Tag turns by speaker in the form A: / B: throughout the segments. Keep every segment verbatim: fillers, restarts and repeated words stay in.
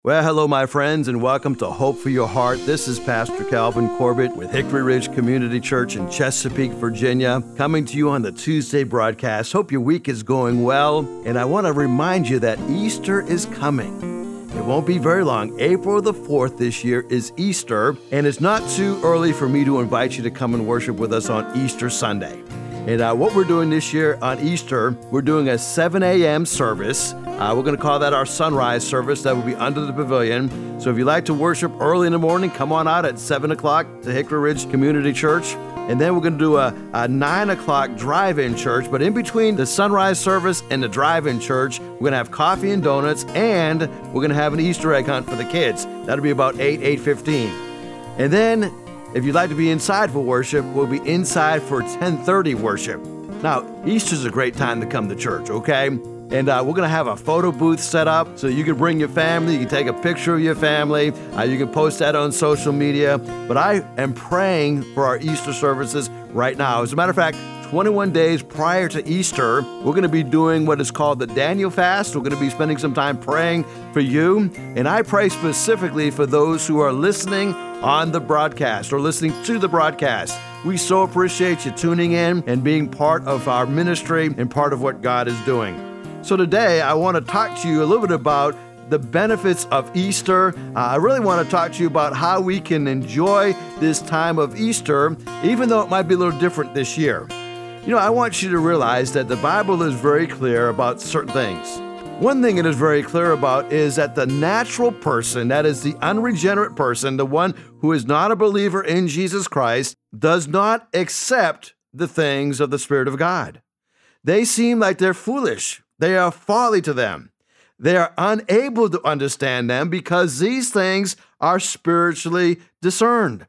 A: Well, hello, my friends, and welcome to Hope for Your Heart. This is Pastor Calvin Corbett with Hickory Ridge Community Church in Chesapeake, Virginia, coming to you on the Tuesday broadcast. Hope your week is going well, and I want to remind you that Easter is coming. It won't be very long. April the fourth this year is Easter, and it's not too early for me to invite you to come and worship with us on Easter Sunday. And uh, what we're doing this year on Easter, we're doing a seven a.m. service. Uh, we're going to call that our sunrise service. That will be under the pavilion. So if you like to worship early in the morning, come on out at seven o'clock to Hickory Ridge Community Church. And then we're going to do a, a nine o'clock drive-in church. But in between the sunrise service and the drive-in church, we're going to have coffee and donuts, and we're going to have an Easter egg hunt for the kids. That'll be about eight, eight fifteen. And then if you'd like to be inside for worship, we'll be inside for ten thirty worship. Now, Easter's a great time to come to church, okay? And uh, we're going to have a photo booth set up so you can bring your family, you can take a picture of your family, uh, you can post that on social media. But I am praying for our Easter services right now. As a matter of fact, twenty-one days prior to Easter, we're going to be doing what is called the Daniel Fast. We're going to be spending some time praying for you. And I pray specifically for those who are listening on the broadcast or listening to the broadcast. We so appreciate you tuning in and being part of our ministry and part of what God is doing. So today, I want to talk to you a little bit about the benefits of Easter. Uh, I really want to talk to you about how we can enjoy this time of Easter, even though it might be a little different this year. You know, I want you to realize that the Bible is very clear about certain things. One thing it is very clear about is that the natural person, that is the unregenerate person, the one who is not a believer in Jesus Christ, does not accept the things of the Spirit of God. They seem like they're foolish. They are folly to them. They are unable to understand them because these things are spiritually discerned.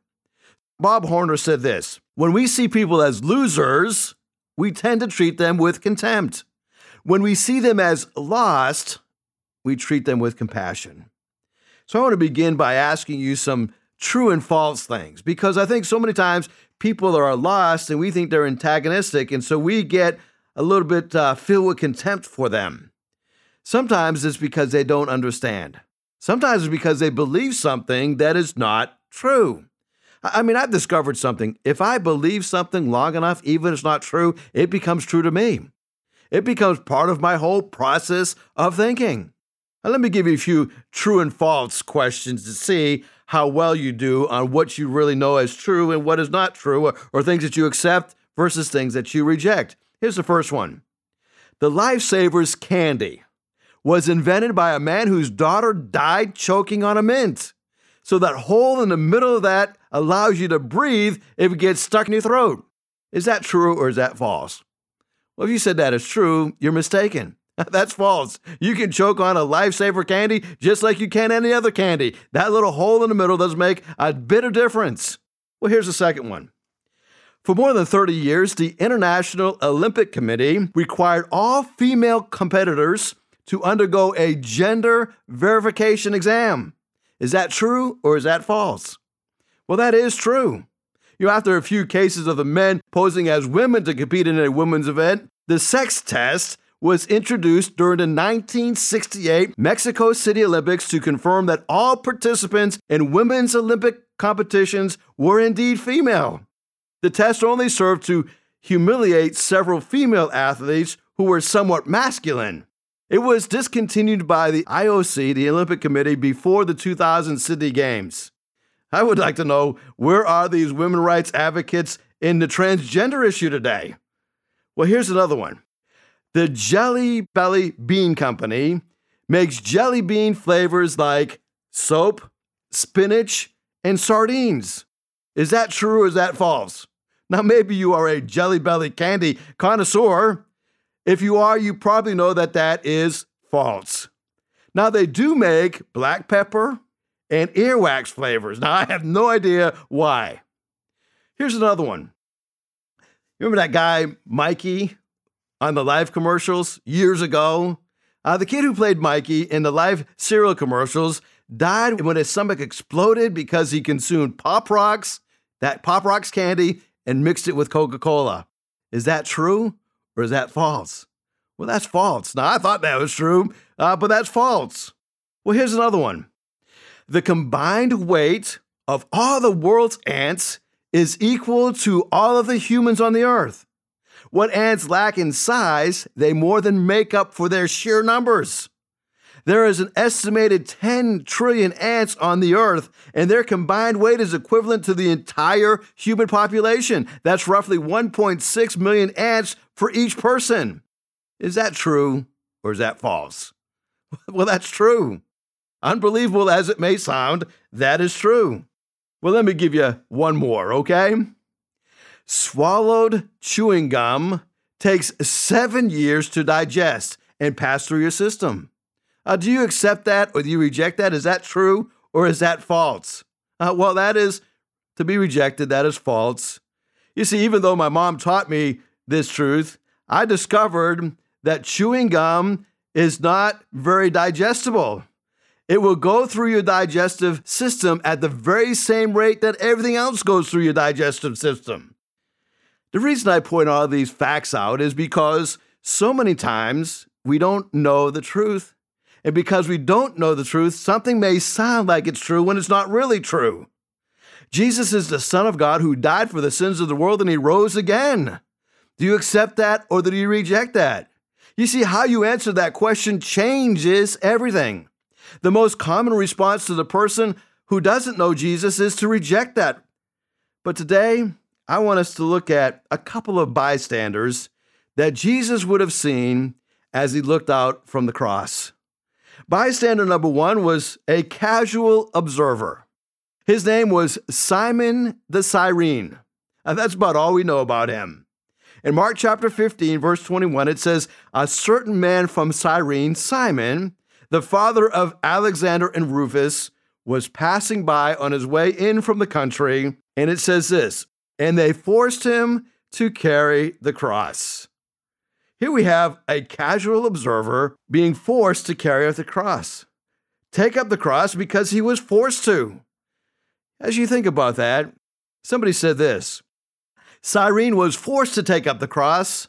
A: Bob Horner said this: when we see people as losers, we tend to treat them with contempt. When we see them as lost, we treat them with compassion. So I want to begin by asking you some true and false things, because I think so many times people are lost and we think they're antagonistic, and so we get a little bit uh, filled with contempt for them. Sometimes it's because they don't understand. Sometimes it's because they believe something that is not true. I mean, I've discovered something. If I believe something long enough, even if it's not true, it becomes true to me. It becomes part of my whole process of thinking. Now, let me give you a few true and false questions to see how well you do on what you really know as true and what is not true, or, or things that you accept versus things that you reject. Here's the first one. The Lifesavers candy was invented by a man whose daughter died choking on a mint. So that hole in the middle of that allows you to breathe if it gets stuck in your throat. Is that true or is that false? Well, if you said that is true, you're mistaken. That's false. You can choke on a Lifesaver candy just like you can any other candy. That little hole in the middle doesn't make a bit of difference. Well, here's the second one. For more than thirty years, the International Olympic Committee required all female competitors to undergo a gender verification exam. Is that true or is that false? Well, that is true. You know, after a few cases of the men posing as women to compete in a women's event, the sex test was introduced during the nineteen sixty-eight Mexico City Olympics to confirm that all participants in women's Olympic competitions were indeed female. The test only served to humiliate several female athletes who were somewhat masculine. It was discontinued by the I O C, the Olympic Committee, before the two thousand Sydney Games. I would like to know, where are these women rights advocates in the transgender issue today? Well, here's another one. The Jelly Belly Bean Company makes jelly bean flavors like soap, spinach, and sardines. Is that true or is that false? Now, maybe you are a Jelly Belly candy connoisseur. If you are, you probably know that that is false. Now, they do make black pepper and earwax flavors. Now, I have no idea why. Here's another one. Remember that guy, Mikey, on the Life commercials years ago? Uh, the kid who played Mikey in the Life cereal commercials died when his stomach exploded because he consumed Pop Rocks, that Pop Rocks candy, and mixed it with Coca-Cola. Is that true or is that false? Well, that's false. Now, I thought that was true, uh, but that's false. Well, here's another one. The combined weight of all the world's ants is equal to all of the humans on the earth. What ants lack in size, they more than make up for their sheer numbers. There is an estimated ten trillion ants on the earth, and their combined weight is equivalent to the entire human population. That's roughly one point six million ants for each person. Is that true or is that false? Well, that's true. Unbelievable as it may sound, that is true. Well, let me give you one more, okay? Swallowed chewing gum takes seven years to digest and pass through your system. Uh, do you accept that or do you reject that? Is that true or is that false? Uh, well, that is to be rejected. That is false. You see, even though my mom taught me this truth, I discovered that chewing gum is not very digestible. It will go through your digestive system at the very same rate that everything else goes through your digestive system. The reason I point all these facts out is because so many times we don't know the truth. And because we don't know the truth, something may sound like it's true when it's not really true. Jesus is the Son of God who died for the sins of the world and he rose again. Do you accept that or do you reject that? You see, how you answer that question changes everything. The most common response to the person who doesn't know Jesus is to reject that. But today, I want us to look at a couple of bystanders that Jesus would have seen as he looked out from the cross. Bystander number one was a casual observer. His name was Simon the Cyrene. And that's about all we know about him. In Mark chapter fifteen, verse twenty-one, it says, a certain man from Cyrene, Simon, the father of Alexander and Rufus, was passing by on his way in from the country. And it says this, and they forced him to carry the cross. Here we have a casual observer being forced to carry up the cross. Take up the cross because he was forced to. As you think about that, somebody said this, Cyrene was forced to take up the cross,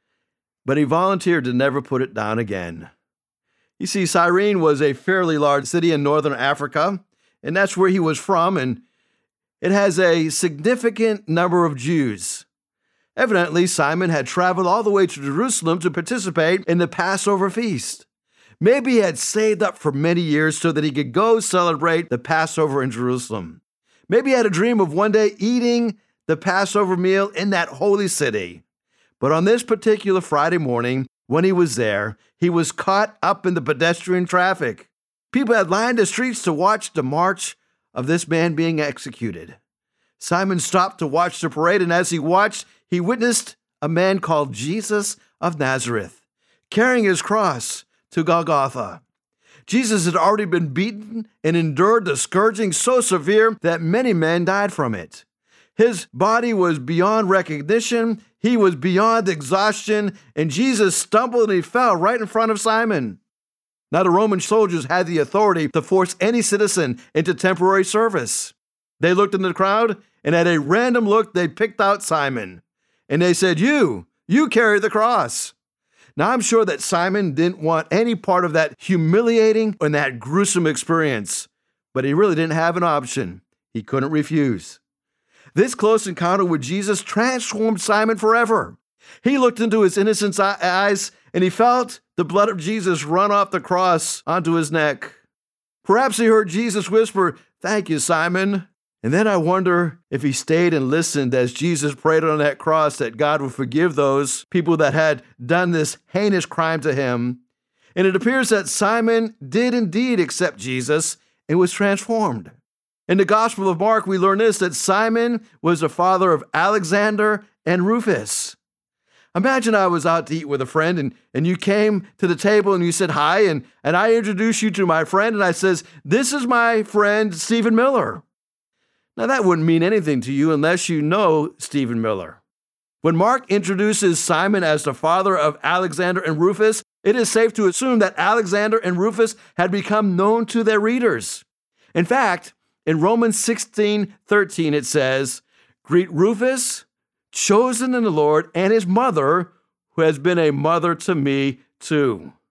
A: but he volunteered to never put it down again. You see, Cyrene was a fairly large city in northern Africa, and that's where he was from, and it has a significant number of Jews. Evidently, Simon had traveled all the way to Jerusalem to participate in the Passover feast. Maybe he had saved up for many years so that he could go celebrate the Passover in Jerusalem. Maybe he had a dream of one day eating the Passover meal in that holy city. But on this particular Friday morning, when he was there, he was caught up in the pedestrian traffic. People had lined the streets to watch the march of this man being executed. Simon stopped to watch the parade, and as he watched, he witnessed a man called Jesus of Nazareth carrying his cross to Golgotha. Jesus had already been beaten and endured the scourging so severe that many men died from it. His body was beyond recognition, he was beyond exhaustion, and Jesus stumbled and he fell right in front of Simon. Now, the Roman soldiers had the authority to force any citizen into temporary service. They looked in the crowd, and at a random look, they picked out Simon. And they said, you, you carry the cross. Now, I'm sure that Simon didn't want any part of that humiliating and that gruesome experience, but he really didn't have an option. He couldn't refuse. This close encounter with Jesus transformed Simon forever. He looked into his innocent eyes, and he felt the blood of Jesus run off the cross onto his neck. Perhaps he heard Jesus whisper, thank you, Simon. And then I wonder if he stayed and listened as Jesus prayed on that cross that God would forgive those people that had done this heinous crime to him. And it appears that Simon did indeed accept Jesus and was transformed. In the Gospel of Mark, we learn this, that Simon was the father of Alexander and Rufus. Imagine I was out to eat with a friend and, and you came to the table and you said hi, and, and I introduced you to my friend and I says, this is my friend Stephen Miller. Now, that wouldn't mean anything to you unless you know Stephen Miller. When Mark introduces Simon as the father of Alexander and Rufus, it is safe to assume that Alexander and Rufus had become known to their readers. In fact, in Romans sixteen thirteen, it says, greet Rufus, chosen in the Lord, and his mother, who has been a mother to me too.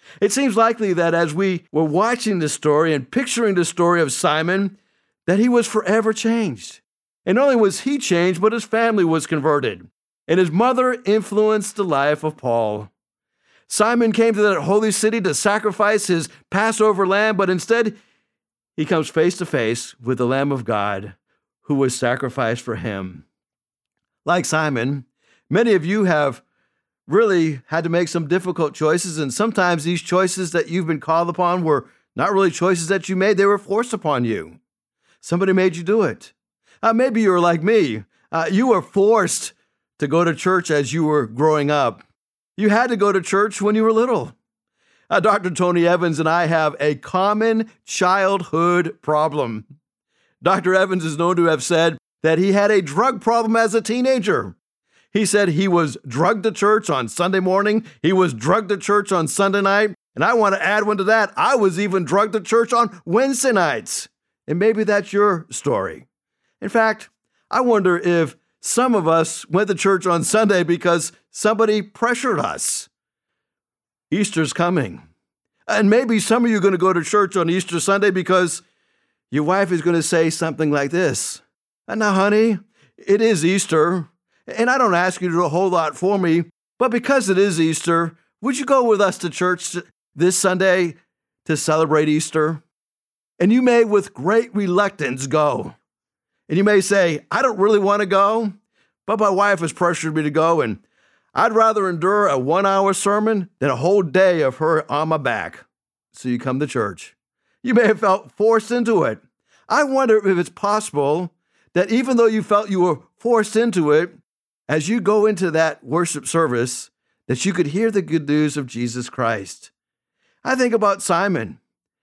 A: It seems likely that as we were watching this story and picturing the story of Simon, that he was forever changed. And not only was he changed, but his family was converted. And his mother influenced the life of Paul. Simon came to that holy city to sacrifice his Passover lamb, but instead he comes face to face with the Lamb of God who was sacrificed for him. Like Simon, many of you have really had to make some difficult choices, and sometimes these choices that you've been called upon were not really choices that you made, they were forced upon you. Somebody made you do it. Uh, maybe you were like me. Uh, you were forced to go to church as you were growing up. You had to go to church when you were little. Uh, Doctor Tony Evans and I have a common childhood problem. Doctor Evans is known to have said that he had a drug problem as a teenager. He said he was drugged to church on Sunday morning. He was drugged to church on Sunday night. And I want to add one to that. I was even drugged to church on Wednesday nights. And maybe that's your story. In fact, I wonder if some of us went to church on Sunday because somebody pressured us. Easter's coming. And maybe some of you are going to go to church on Easter Sunday because your wife is going to say something like this. Now, honey, it is Easter, and I don't ask you to do a whole lot for me, but because it is Easter, would you go with us to church this Sunday to celebrate Easter? And you may, with great reluctance, go. And you may say, I don't really want to go, but my wife has pressured me to go, and I'd rather endure a one-hour sermon than a whole day of her on my back. So you come to church. You may have felt forced into it. I wonder if it's possible that even though you felt you were forced into it, as you go into that worship service, that you could hear the good news of Jesus Christ. I think about Simon.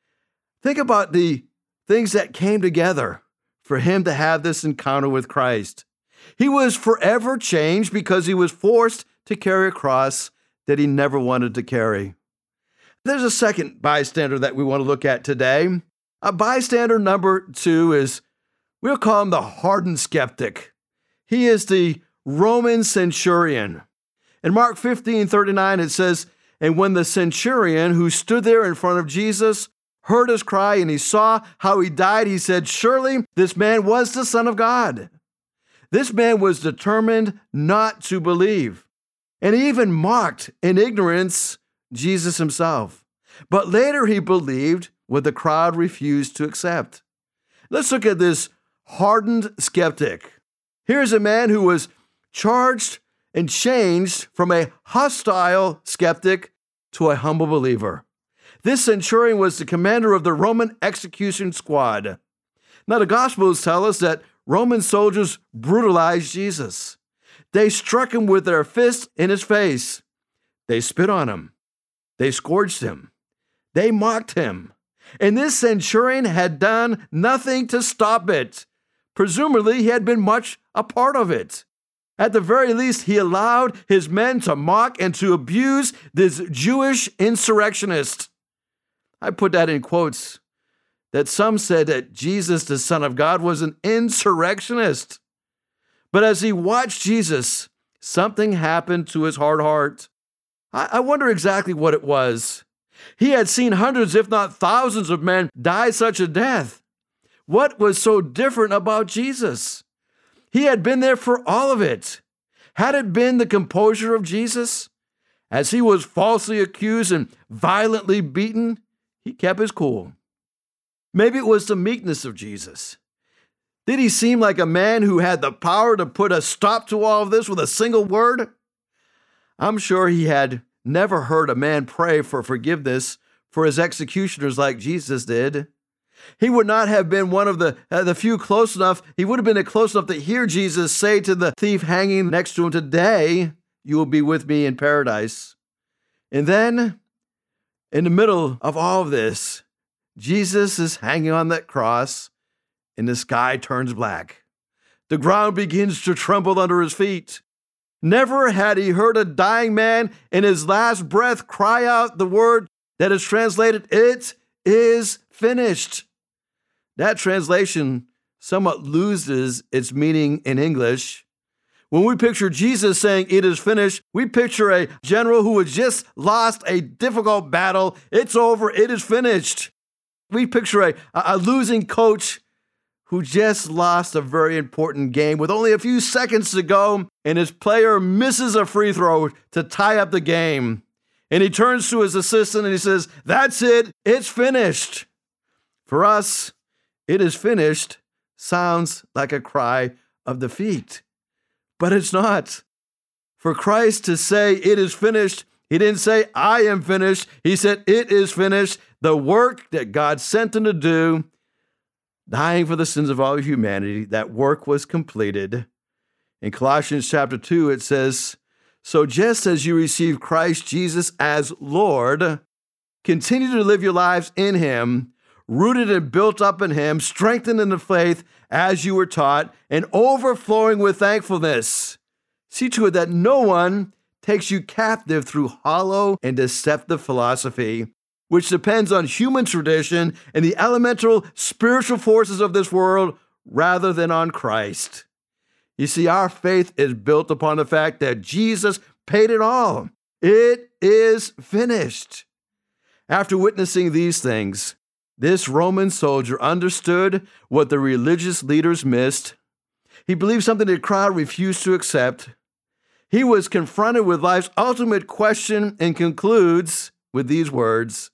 A: Think about the things that came together for him to have this encounter with Christ. He was forever changed because he was forced to carry a cross that he never wanted to carry. There's a second bystander that we want to look at today. A bystander number two is, we'll call him the hardened skeptic. He is the Roman centurion. In Mark fifteen thirty-nine, it says, and when the centurion who stood there in front of Jesus heard his cry and he saw how he died, he said, surely this man was the Son of God. This man was determined not to believe. And he even mocked in ignorance Jesus himself. But later he believed what the crowd refused to accept. Let's look at this hardened skeptic. Here's a man who was charged and changed from a hostile skeptic to a humble believer. This centurion was the commander of the Roman execution squad. Now, the Gospels tell us that Roman soldiers brutalized Jesus. They struck him with their fists in his face. They spit on him. They scourged him. They mocked him. And this centurion had done nothing to stop it. Presumably, he had been much a part of it. At the very least, he allowed his men to mock and to abuse this Jewish insurrectionist. I put that in quotes, that some said that Jesus, the Son of God, was an insurrectionist. But as he watched Jesus, something happened to his hard heart. I, I wonder exactly what it was. He had seen hundreds, if not thousands of men die such a death. What was so different about Jesus? He had been there for all of it. Had it been the composure of Jesus? As he was falsely accused and violently beaten, he kept his cool. Maybe it was the meekness of Jesus. Did he seem like a man who had the power to put a stop to all of this with a single word? I'm sure he had never heard a man pray for forgiveness for his executioners like Jesus did. He would not have been one of the, uh, the few close enough. He would have been close enough to hear Jesus say to the thief hanging next to him, today you will be with me in paradise. And then, in the middle of all of this, Jesus is hanging on that cross and the sky turns black. The ground begins to tremble under his feet. Never had he heard a dying man in his last breath cry out the word that is translated, it is finished. That translation somewhat loses its meaning in English. When we picture Jesus saying, "It is finished," we picture a general who has just lost a difficult battle. It's over. It is finished. We picture a, a losing coach who just lost a very important game with only a few seconds to go, and his player misses a free throw to tie up the game. And he turns to his assistant and he says, "That's it. It's finished." For us, "It is finished" sounds like a cry of defeat, but it's not. For Christ to say, "It is finished," he didn't say, "I am finished." He said, "It is finished." The work that God sent him to do, dying for the sins of all humanity, that work was completed. In Colossians chapter two, it says, "So just as you received Christ Jesus as Lord, continue to live your lives in him, rooted and built up in him, strengthened in the faith as you were taught, and overflowing with thankfulness. See to it that no one takes you captive through hollow and deceptive philosophy, which depends on human tradition and the elemental spiritual forces of this world rather than on Christ." You see, our faith is built upon the fact that Jesus paid it all. It is finished. After witnessing these things, this Roman soldier understood what the religious leaders missed. He believed something the crowd refused to accept. He was confronted with life's ultimate question and concludes with these words,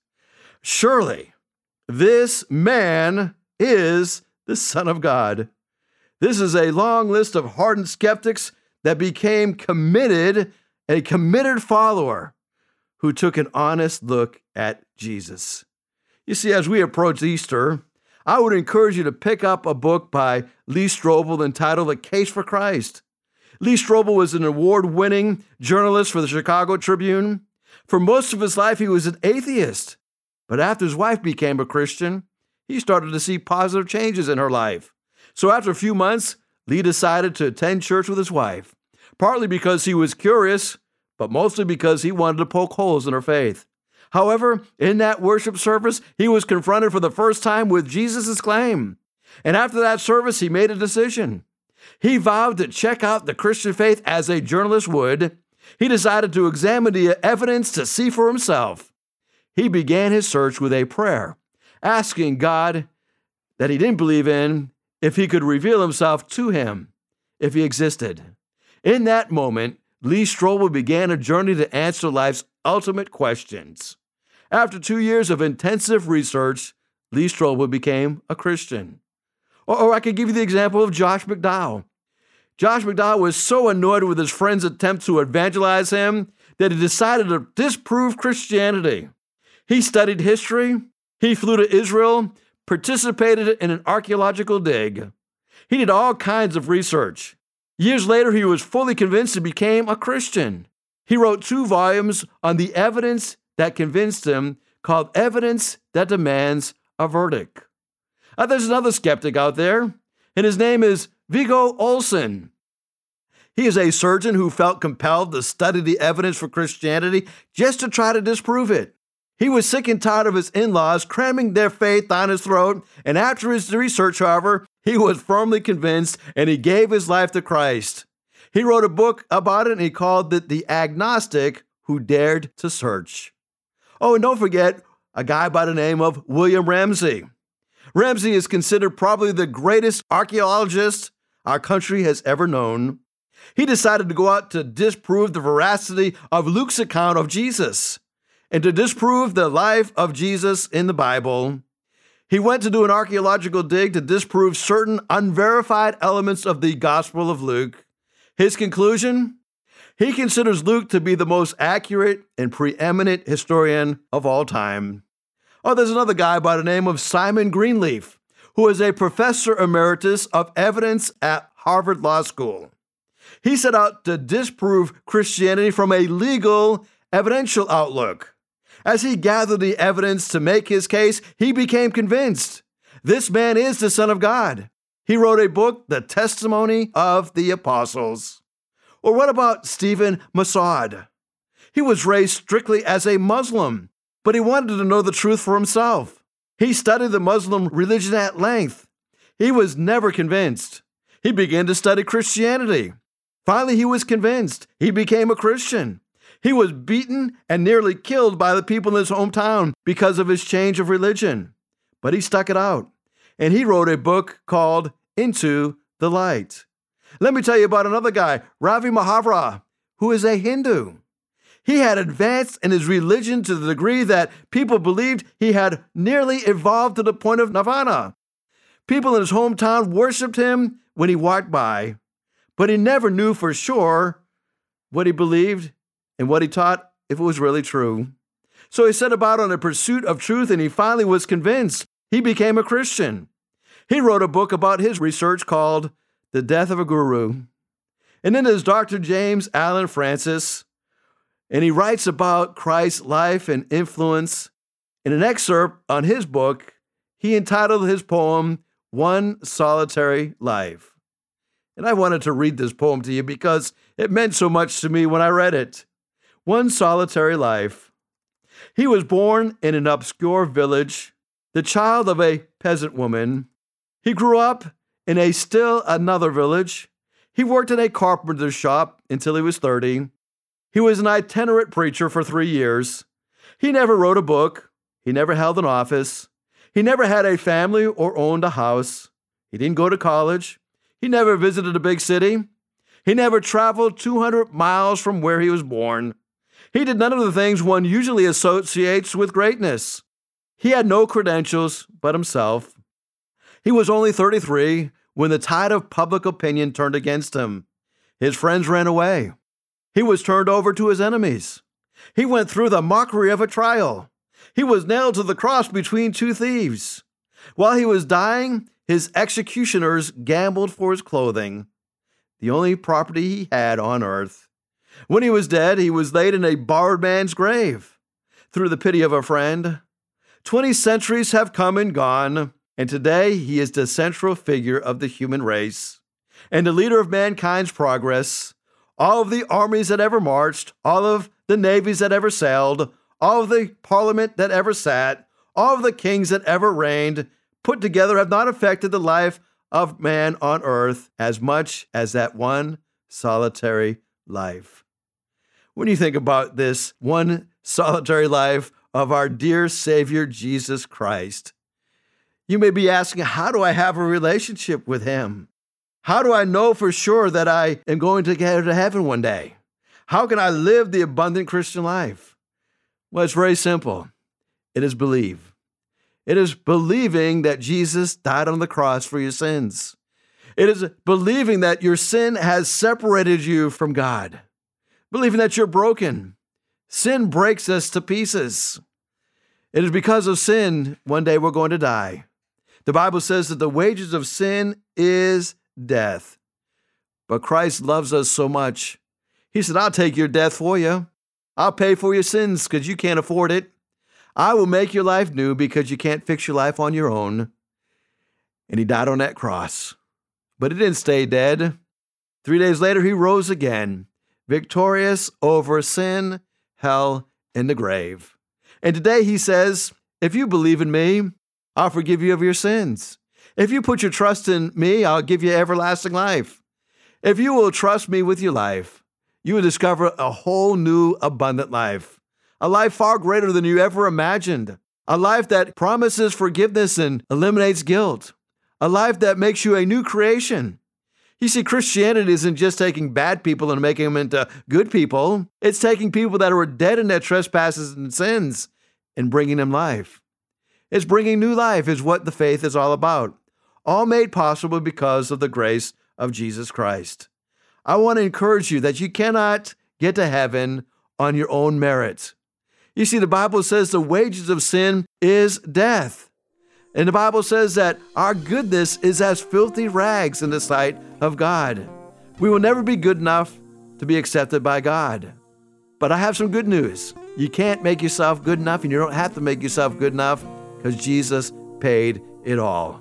A: "Surely this man is the Son of God." This is a long list of hardened skeptics that became committed, a committed follower who took an honest look at Jesus. You see, as we approach Easter, I would encourage you to pick up a book by Lee Strobel entitled "A Case for Christ." Lee Strobel was an award-winning journalist for the Chicago Tribune. For most of his life, he was an atheist. But after his wife became a Christian, he started to see positive changes in her life. So after a few months, Lee decided to attend church with his wife, partly because he was curious, but mostly because he wanted to poke holes in her faith. However, in that worship service, he was confronted for the first time with Jesus' claim. And after that service, he made a decision. He vowed to check out the Christian faith as a journalist would. He decided to examine the evidence to see for himself. He began his search with a prayer, asking God that he didn't believe in if he could reveal himself to him, if he existed. In that moment, Lee Strobel began a journey to answer life's ultimate questions. After two years of intensive research, Lee Strobel became a Christian. Or, or I could give you the example of Josh McDowell. Josh McDowell was so annoyed with his friends' attempts to evangelize him that he decided to disprove Christianity. He studied history, he flew to Israel, participated in an archaeological dig. He did all kinds of research. Years later, he was fully convinced and became a Christian. He wrote two volumes on the evidence that convinced him, called Evidence That Demands a Verdict. Uh, there's another skeptic out there, and his name is Viggo Olsen. He is a surgeon who felt compelled to study the evidence for Christianity just to try to disprove it. He was sick and tired of his in-laws cramming their faith down his throat, and after his research, however, he was firmly convinced, and he gave his life to Christ. He wrote a book about it, and he called it The Agnostic Who Dared to Search. Oh, and don't forget a guy by the name of William Ramsey. Ramsey is considered probably the greatest archaeologist our country has ever known. He decided to go out to disprove the veracity of Luke's account of Jesus and to disprove the life of Jesus in the Bible. He went to do an archaeological dig to disprove certain unverified elements of the Gospel of Luke. His conclusion? He considers Luke to be the most accurate and preeminent historian of all time. Oh, there's another guy by the name of Simon Greenleaf, who is a professor emeritus of evidence at Harvard Law School. He set out to disprove Christianity from a legal, evidential outlook. As he gathered the evidence to make his case, he became convinced this man is the Son of God. He wrote a book, The Testimony of the Apostles. Or what about Stephen Massaud? He was raised strictly as a Muslim, but he wanted to know the truth for himself. He studied the Muslim religion at length. He was never convinced. He began to study Christianity. Finally, he was convinced. He became a Christian. He was beaten and nearly killed by the people in his hometown because of his change of religion. But he stuck it out, and he wrote a book called Into the Light. Let me tell you about another guy, Ravi Mahavira, who is a Hindu. He had advanced in his religion to the degree that people believed he had nearly evolved to the point of nirvana. People in his hometown worshiped him when he walked by, but he never knew for sure what he believed and what he taught, if it was really true. So he set about on a pursuit of truth, and he finally was convinced. He became a Christian. He wrote a book about his research called The Death of a Guru. And then there's Doctor James Allan Francis, and he writes about Christ's life and influence. In an excerpt on his book, he entitled his poem, One Solitary Life. And I wanted to read this poem to you because it meant so much to me when I read it. One Solitary Life. He was born in an obscure village, the child of a peasant woman. He grew up in a still another village. He worked in a carpenter's shop until he was thirty. He was an itinerant preacher for three years. He never wrote a book. He never held an office. He never had a family or owned a house. He didn't go to college. He never visited a big city. He never traveled two hundred miles from where he was born. He did none of the things one usually associates with greatness. He had no credentials but himself. He was only thirty-three when the tide of public opinion turned against him. His friends ran away. He was turned over to his enemies. He went through the mockery of a trial. He was nailed to the cross between two thieves. While he was dying, his executioners gambled for his clothing, the only property he had on earth. When he was dead, he was laid in a borrowed man's grave. Through the pity of a friend, twenty centuries have come and gone, and today he is the central figure of the human race and the leader of mankind's progress. All of the armies that ever marched, all of the navies that ever sailed, all of the parliament that ever sat, all of the kings that ever reigned, put together have not affected the life of man on earth as much as that one solitary life. When you think about this one solitary life of our dear Savior, Jesus Christ, you may be asking, how do I have a relationship with him? How do I know for sure that I am going to get to heaven one day? How can I live the abundant Christian life? Well, it's very simple. It is believe. It is believing that Jesus died on the cross for your sins. It is believing that your sin has separated you from God. Believing that you're broken. Sin breaks us to pieces. It is because of sin, one day we're going to die. The Bible says that the wages of sin is death. But Christ loves us so much. He said, I'll take your death for you. I'll pay for your sins because you can't afford it. I will make your life new because you can't fix your life on your own. And he died on that cross. But he didn't stay dead. Three days later, he rose again, victorious over sin, hell, and the grave. And today he says, if you believe in me, I'll forgive you of your sins. If you put your trust in me, I'll give you everlasting life. If you will trust me with your life, you will discover a whole new abundant life, a life far greater than you ever imagined, a life that promises forgiveness and eliminates guilt, a life that makes you a new creation. You see, Christianity isn't just taking bad people and making them into good people. It's taking people that were dead in their trespasses and sins and bringing them life. It's bringing new life is what the faith is all about. All made possible because of the grace of Jesus Christ. I want to encourage you that you cannot get to heaven on your own merit. You see, the Bible says the wages of sin is death. And the Bible says that our goodness is as filthy rags in the sight of God. We will never be good enough to be accepted by God. But I have some good news. You can't make yourself good enough, and you don't have to make yourself good enough because Jesus paid it all.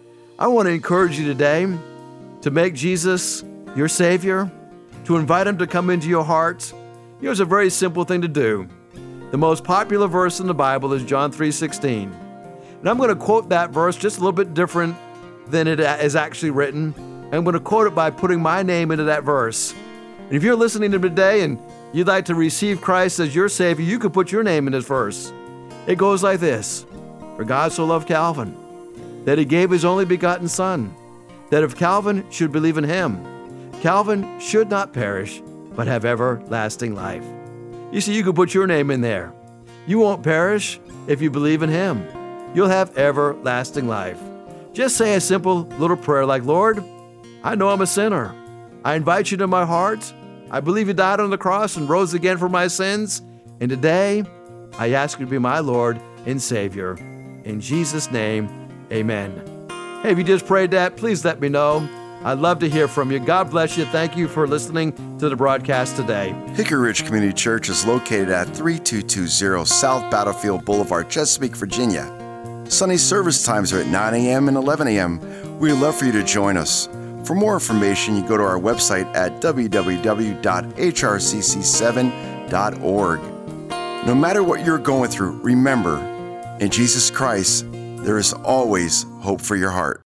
A: I want to encourage you today to make Jesus your Savior, to invite him to come into your heart. Here's a very simple thing to do. The most popular verse in the Bible is John three sixteen. And I'm going to quote that verse just a little bit different than it is actually written. I'm going to quote it by putting my name into that verse. And if you're listening to me today and you'd like to receive Christ as your Savior, you could put your name in this verse. It goes like this: For God so loved Calvin, that he gave his only begotten Son, that if Calvin should believe in him, Calvin should not perish, but have everlasting life. You see, you could put your name in there. You won't perish if you believe in him. You'll have everlasting life. Just say a simple little prayer like, Lord, I know I'm a sinner. I invite you to my heart. I believe you died on the cross and rose again for my sins. And today, I ask you to be my Lord and Savior. In Jesus' name, amen. Hey, if you just prayed that, please let me know. I'd love to hear from you. God bless you. Thank you for listening to the broadcast today.
B: Hickory Ridge Community Church is located at thirty-two twenty South Battlefield Boulevard, Chesapeake, Virginia. Sunday service times are at nine a.m. and eleven a.m. We'd love for you to join us. For more information, you go to our website at w w w dot h r c c seven dot org. No matter what you're going through, remember, in Jesus Christ, there is always hope for your heart.